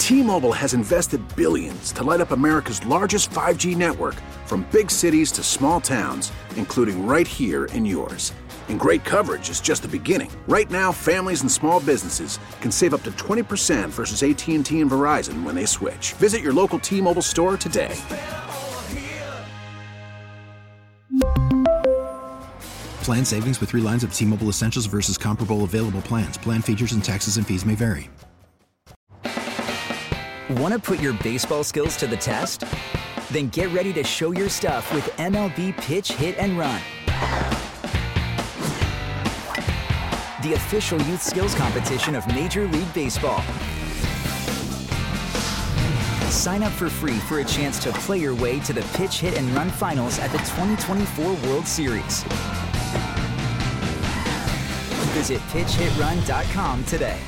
T-Mobile has invested billions to light up America's largest 5G network, from big cities to small towns, including right here in yours. And great coverage is just the beginning. Right now, families and small businesses can save up to 20% versus AT&T and Verizon when they switch. Visit your local T-Mobile store today. Plan savings with 3 lines of T-Mobile Essentials versus comparable available plans. Plan features and taxes and fees may vary. Want to put your baseball skills to the test? Then get ready to show your stuff with MLB Pitch, Hit, and Run, the official youth skills competition of Major League Baseball. Sign up for free for a chance to play your way to the Pitch, Hit, and Run finals at the 2024 World Series. Visit pitchhitrun.com today.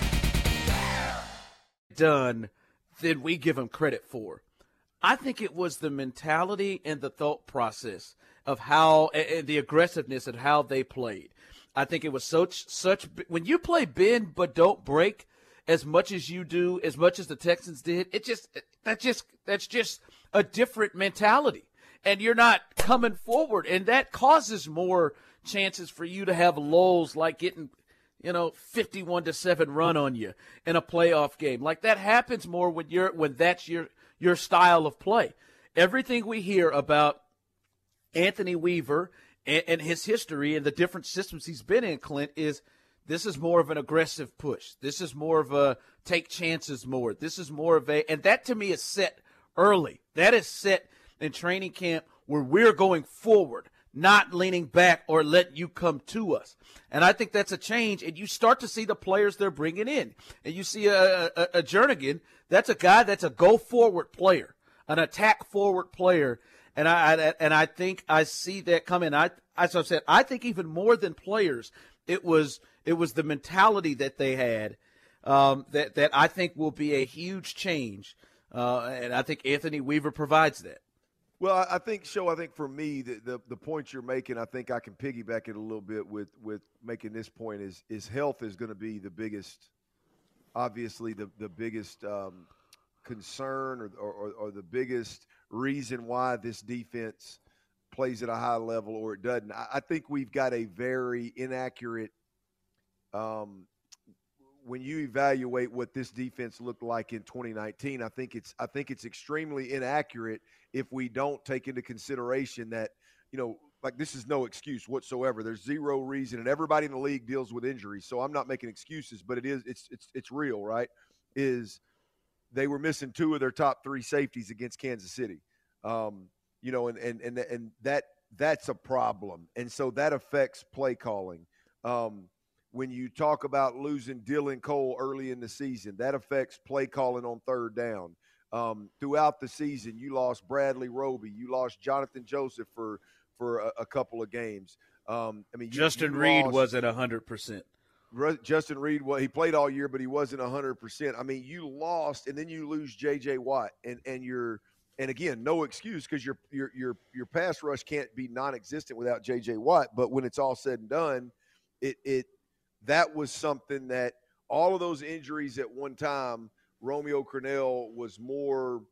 Done than we give them credit for. I think it was the mentality and the thought process of how, and the aggressiveness of how they played. I think it was such when you play bend but don't break as much as you do, as much as the Texans did, that's just a different mentality. And you're not coming forward, and that causes more chances for you to have lulls, like getting 51-7 run on you in a playoff game. Like, that happens more when that's your style of play. Everything we hear about Anthony Weaver and his history and the different systems he's been in, Clint, is this is more of an aggressive push. This is more of a take chances more. This is more of and that to me is set early. That is set in training camp where we're going forward, not leaning back or letting you come to us. And I think that's a change, and you start to see the players they're bringing in. And you see a Jernigan, that's a guy that's a go-forward player, an attack-forward player. And I think I see that coming. As I said, I think even more than players, it was the mentality that they had that I think will be a huge change. And I think Anthony Weaver provides that. Well, I think for me, the point you're making, I think I can piggyback it a little bit with making this point is health is going to be the biggest, obviously the biggest concern or the biggest reason why this defense plays at a high level or it doesn't. I think we've got a very inaccurate when you evaluate what this defense looked like in 2019, I think it's extremely inaccurate if we don't take into consideration that, like, this is no excuse whatsoever. There's zero reason, and everybody in the league deals with injuries. So I'm not making excuses, but it's real, right? Is they were missing 2 of their top 3 safeties against Kansas City. And that's a problem. And so that affects play calling. When you talk about losing Dylan Cole early in the season, that affects play calling on third down. Throughout the season, you lost Bradley Roby. You lost Jonathan Joseph for a couple of games. Justin Reed wasn't 100%. Justin Reed, he played all year, but he wasn't 100%. I mean, you lost, and then you lose J.J. Watt, and again, no excuse because your pass rush can't be non-existent without J.J. Watt. But when it's all said and done, that was something that all of those injuries at one time, Romeo Crennel was more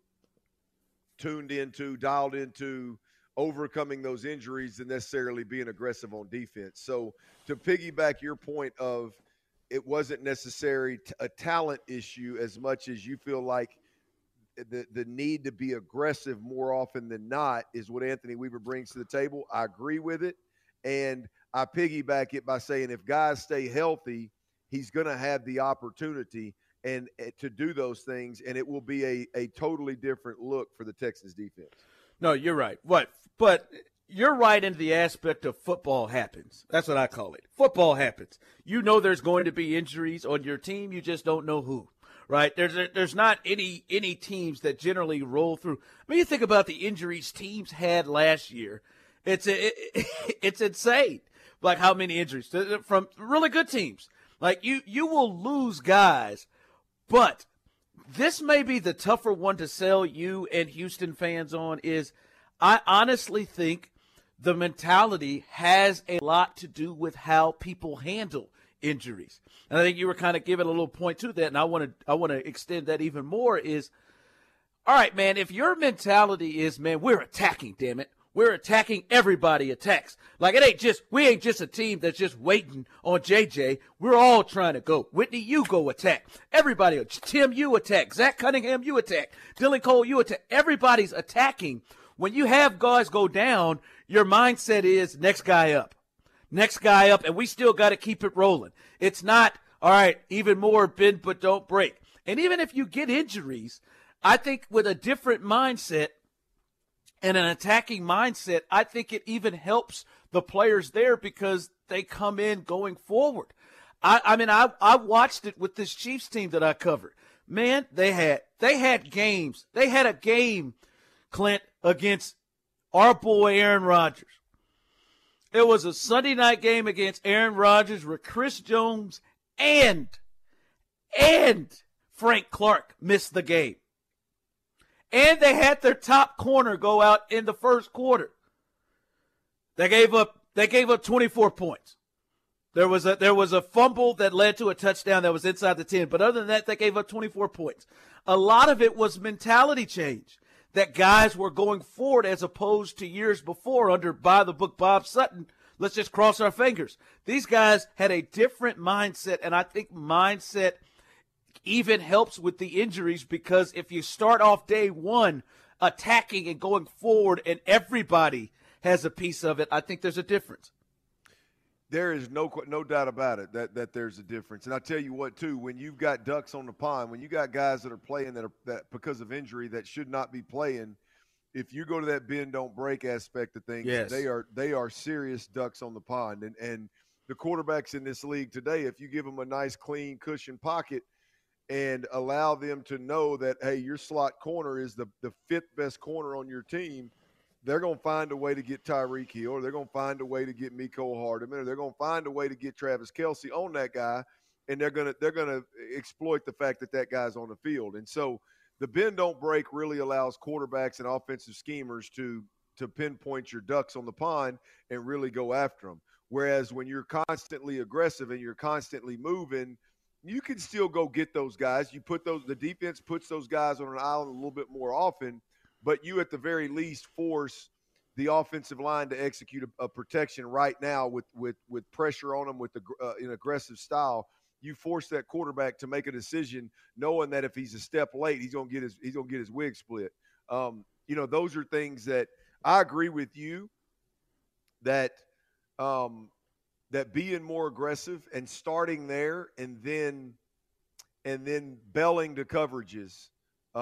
dialed into overcoming those injuries than necessarily being aggressive on defense. So to piggyback your point of it wasn't necessarily a talent issue as much as you feel like the need to be aggressive more often than not is what Anthony Weaver brings to the table. I agree with it. And I piggyback it by saying if guys stay healthy, he's going to have the opportunity and to do those things, and it will be a totally different look for the Texans defense. No, you're right. But you're right in the aspect of football happens. That's what I call it. Football happens. You know there's going to be injuries on your team. You just don't know who, right? There's not any teams that generally roll through. I mean, you think about the injuries teams had last year. It's insane, like how many injuries from really good teams. Like you will lose guys, but this may be the tougher one to sell you and Houston fans on is I honestly think the mentality has a lot to do with how people handle injuries. And I think you were kind of giving a little point to that, and I want to extend that even more is, all right, man, if your mentality is, man, we're attacking, damn it. We're attacking, everybody attacks. Like we ain't just a team that's just waiting on JJ. We're all trying to go. Whitney, you go attack. Everybody, Tim, you attack. Zach Cunningham, you attack. Dylan Cole, you attack. Everybody's attacking. When you have guys go down, your mindset is next guy up. Next guy up, and we still got to keep it rolling. It's not, all right, even more bend but don't break. And even if you get injuries, I think with a different mindset and an attacking mindset, I think it even helps the players there because they come in going forward. I watched it with this Chiefs team that I covered. Man, they had games. They had a game, Clint, against our boy Aaron Rodgers. It was a Sunday night game against Aaron Rodgers where Chris Jones and Frank Clark missed the game. And they had their top corner go out in the first quarter. They gave up 24 points. There was a fumble that led to a touchdown that was inside the 10, but other than that, they gave up 24 points. A lot of it was mentality change, that guys were going forward as opposed to years before under by-the-book Bob Sutton. Let's just cross our fingers. These guys had a different mindset, and I think mindset even helps with the injuries because if you start off day one attacking and going forward and everybody has a piece of it, I think there's a difference. There is no doubt about it that there's a difference. And I tell you what, too, when you've got ducks on the pond, when you got guys that are playing that because of injury that should not be playing, if you go to that bend don't break aspect of things, yes, they are serious ducks on the pond. And the quarterbacks in this league today, if you give them a nice clean cushion pocket and allow them to know that, hey, your slot corner is the fifth best corner on your team, they're going to find a way to get Tyreek Hill, or they're going to find a way to get Mecole Hardman, or they're going to find a way to get Travis Kelce on that guy, and they're going to exploit the fact that guy's on the field. And so the bend don't break really allows quarterbacks and offensive schemers to pinpoint your ducks on the pond and really go after them. Whereas when you're constantly aggressive and you're constantly moving, you can still go get those guys. The defense puts those guys on an island a little bit more often, but you at the very least force the offensive line to execute a protection right now with pressure on them with an aggressive style. You force that quarterback to make a decision knowing that if he's a step late, he's gonna get his wig split. Those are things that I agree with you that being more aggressive and starting there and then belling to coverages,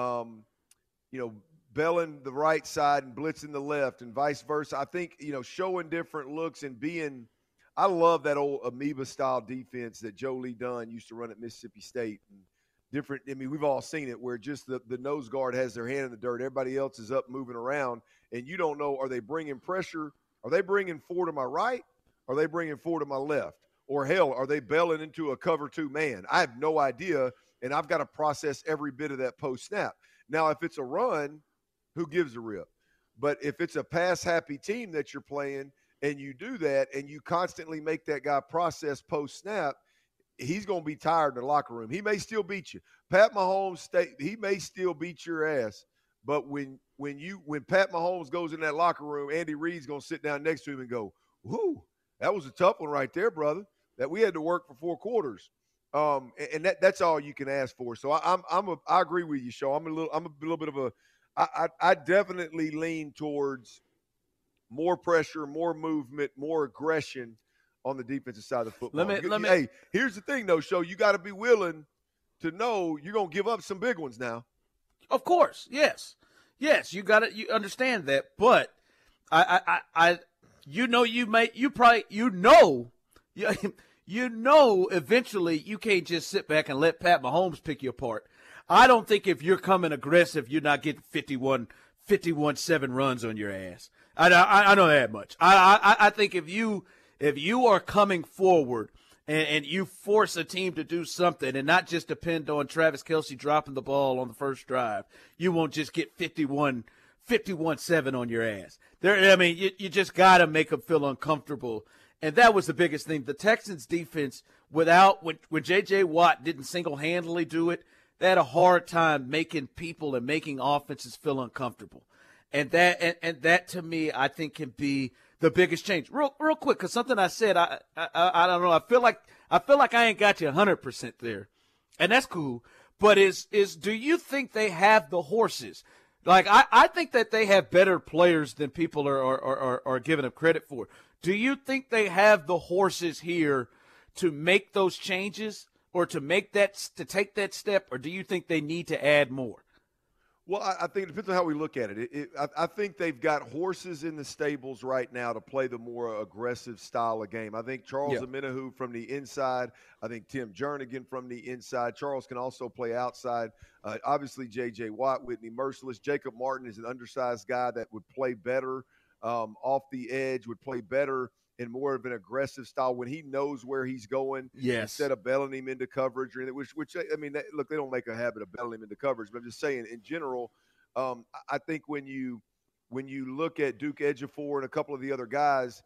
belling the right side and blitzing the left and vice versa. I think, showing different looks and I love that old amoeba-style defense that Joe Lee Dunn used to run at Mississippi State. And we've all seen it where just the nose guard has their hand in the dirt. Everybody else is up moving around, and you don't know, are they bringing pressure? Are they bringing four to my right? Are they bringing four to my left? Or, hell, are they belling into a cover two man? I have no idea, and I've got to process every bit of that post-snap. Now, if it's a run, who gives a rip? But if it's a pass-happy team that you're playing and you do that and you constantly make that guy process post-snap, he's going to be tired in the locker room. He may still beat you. Pat Mahomes, he may still beat your ass, but when Pat Mahomes goes in that locker room, Andy Reid's going to sit down next to him and go, whoo, that was a tough one right there, brother, that we had to work for 4 quarters. And that's all you can ask for. So I agree with you, Shaw. I'm a little bit of a I definitely lean towards more pressure, more movement, more aggression on the defensive side of the football. Hey, here's the thing, though, Shaw. You got to be willing to know you're going to give up some big ones now. Of course, yes, you got it. You understand that, but eventually you can't just sit back and let Pat Mahomes pick you apart. I don't think if you're coming aggressive, you're not getting 51-7 runs on your ass. I know that much. I think if you are coming forward and you force a team to do something and not just depend on Travis Kelce dropping the ball on the first drive, you won't just get 51-7 on your ass. You just got to make them feel uncomfortable. And that was the biggest thing. The Texans defense, when J.J. Watt didn't single-handedly do it, they had a hard time making people and making offenses feel uncomfortable. And that to me, I think, can be the biggest change. Real quick, because something I said, I don't know. I feel like I ain't got you 100% there, and that's cool. But do you think they have the horses? Like I think that they have better players than people are giving them credit for. Do you think they have the horses here to make those changes, or to take that step, or do you think they need to add more? Well, I think it depends on how we look at it. I think they've got horses in the stables right now to play the more aggressive style of game. I think Charles Omenihu from the inside. I think Tim Jernigan from the inside. Charles can also play outside. Obviously, J.J. Watt, Whitney Merciless. Jacob Martin is an undersized guy that would play better off the edge, would play better in more of an aggressive style when he knows where he's going. Yes. Instead of belling him into coverage or anything, which I mean, look, they don't make a habit of belling him into coverage, but I'm just saying in general, I think when you look at Duke Ejiofor and a couple of the other guys,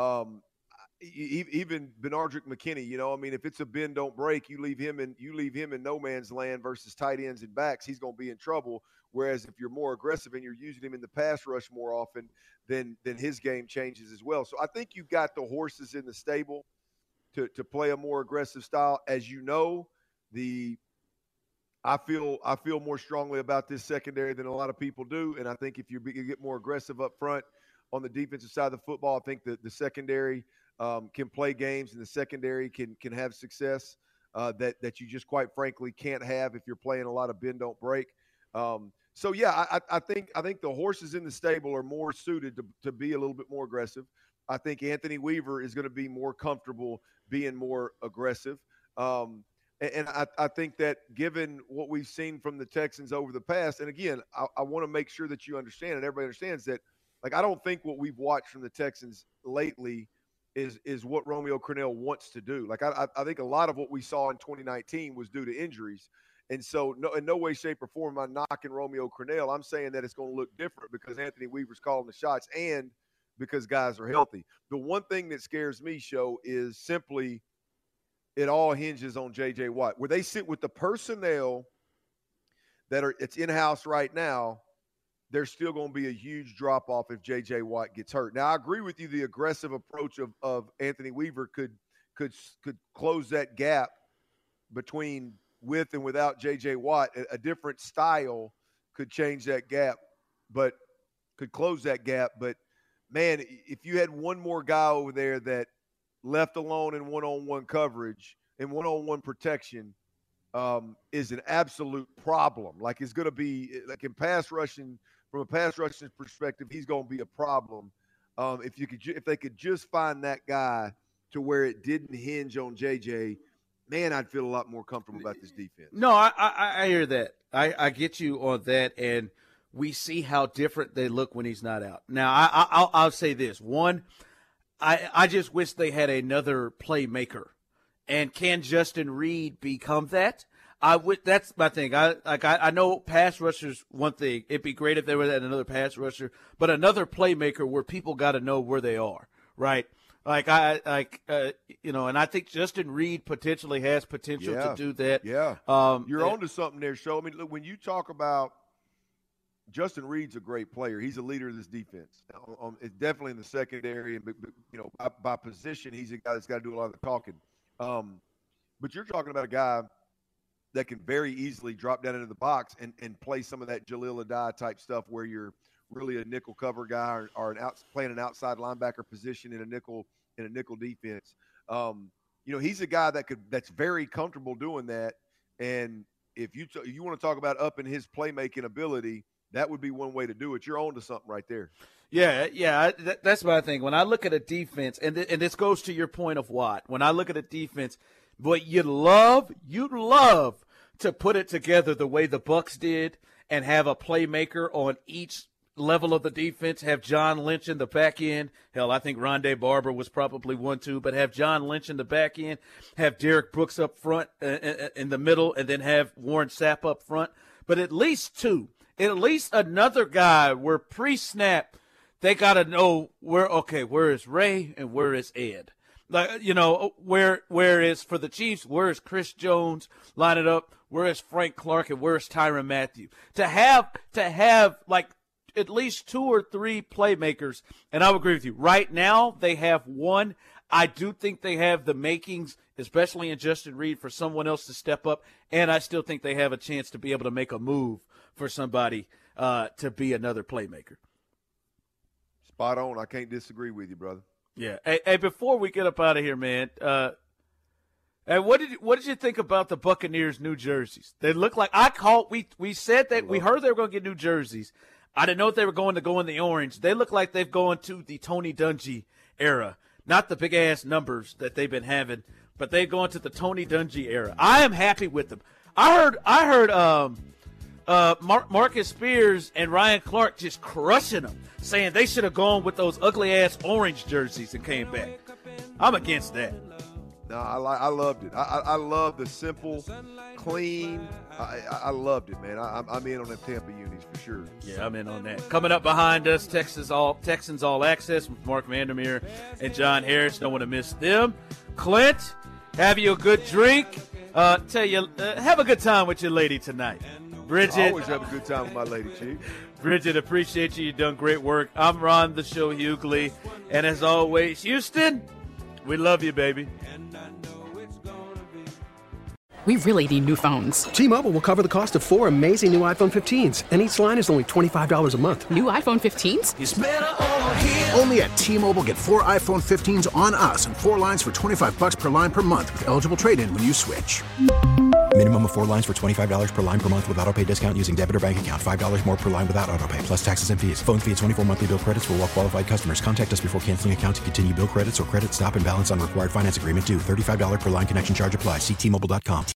even Benardrick McKinney, you know, I mean, if it's a bend don't break, you leave him in no man's land versus tight ends and backs, he's going to be in trouble. Whereas if you're more aggressive and you're using him in the pass rush more often, then his game changes as well. So I think you've got the horses in the stable to play a more aggressive style. As you know, I feel more strongly about this secondary than a lot of people do, and I think if you get more aggressive up front on the defensive side of the football, I think that the secondary can play games, and the secondary can have success that you just quite frankly can't have if you're playing a lot of bend don't break. So yeah, I think the horses in the stable are more suited to be a little bit more aggressive. I think Anthony Weaver is going to be more comfortable being more aggressive. And I think that given what we've seen from the Texans over the past, and again, I want to make sure that you understand and everybody understands that, like, I don't think what we've watched from the Texans lately is what Romeo Crennel wants to do. Like, I think a lot of what we saw in 2019 was due to injuries. And so in no way, shape, or form am I knocking Romeo Crennel. I'm saying that it's going to look different because Anthony Weaver's calling the shots and because guys are healthy. The one thing that scares me, Sho, is simply it all hinges on J.J. Watt. Where they sit with the personnel it's in-house right now, there's still going to be a huge drop-off if J.J. Watt gets hurt. Now, I agree with you. The aggressive approach of Anthony Weaver could close that gap between with and without J.J. Watt. A different style could change that gap, but could close that gap. But, man, if you had one more guy over there that left alone in one-on-one coverage and one-on-one protection is an absolute problem. Like, it's going to be – like in pass rushing – from a pass rushing perspective, he's going to be a problem. If they could just find that guy to where it didn't hinge on JJ, man, I'd feel a lot more comfortable about this defense. No, I hear that. I get you on that, and we see how different they look when he's not out. Now, I'll say this. One, I just wish they had another playmaker. And can Justin Reed become that? That's my thing. I know pass rushers one thing. It'd be great if there was another pass rusher, but another playmaker where people got to know where they are, right? And I think Justin Reed potentially has potential to do that. Yeah. You're on to something there, Sho. I mean, look, when you talk about Justin Reed's a great player. He's a leader of this defense. It's definitely in the secondary, and by position, he's a guy that's got to do a lot of the talking. But you're talking about a guy that can very easily drop down into the box and play some of that Jaleel Addae type stuff where you're really a nickel cover guy or playing an outside linebacker position in a nickel defense. He's a guy that's very comfortable doing that. And if you want to talk about upping his playmaking ability, that would be one way to do it. You're on to something right there. Yeah. That's my thing. When I look at a defense, and this goes to your point of Watt. When I look at a defense, but you'd love to put it together the way the Bucs did and have a playmaker on each level of the defense, have John Lynch in the back end. Hell, I think Rondé Barber was probably one too, but have John Lynch in the back end, have Derek Brooks up front in the middle, and then have Warren Sapp up front. But at least two, at least another guy where pre-snap they got to know where is Ray and where is Ed. Whereas for the Chiefs, where is Chris Jones lining up? Where is Frank Clark and where is Tyrann Mathieu? To have like at least 2 or 3 playmakers, and I would agree with you. Right now, they have one. I do think they have the makings, especially in Justin Reid, for someone else to step up, and I still think they have a chance to be able to make a move for somebody to be another playmaker. Spot on. I can't disagree with you, brother. Yeah. Hey, before we get up out of here, man, and what did you think about the Buccaneers' new jerseys? They look like we said that we heard they were going to get new jerseys. I didn't know if they were going to go in the orange. They look like they've gone to the Tony Dungy era, not the big ass numbers that they've been having, but they've gone to the Tony Dungy era. I am happy with them. I heard Marcus Spears and Ryan Clark just crushing them, saying they should have gone with those ugly ass orange jerseys and came back. I'm against that. No, I loved it. I love the simple, clean. I loved it, man. I'm in on the Tampa unis for sure. Yeah, I'm in on that. Coming up behind us, Texans All Access with Mark Vandermeer and John Harris. Don't want to miss them. Clint, have you a good drink. Have a good time with your lady tonight. Bridget. I always have a good time with my lady, Chief. Bridget, appreciate you. You've done great work. I'm Ron the Show Hughley. And as always, Houston, we love you, baby. We really need new phones. T-Mobile will cover the cost of 4 amazing new iPhone 15s, and each line is only $25 a month. New iPhone 15s? It's better over here. Only at T-Mobile, get 4 iPhone 15s on us and 4 lines for $25 per line per month with eligible trade-in when you switch. Minimum of 4 lines for $25 per line per month with autopay discount using debit or bank account. $5 more per line without autopay, plus taxes and fees. Phone fee at 24 monthly bill credits for well-qualified customers. Contact us before canceling account to continue bill credits or credit stop and balance on required finance agreement due. $35 per line connection charge applies. See T-Mobile.com.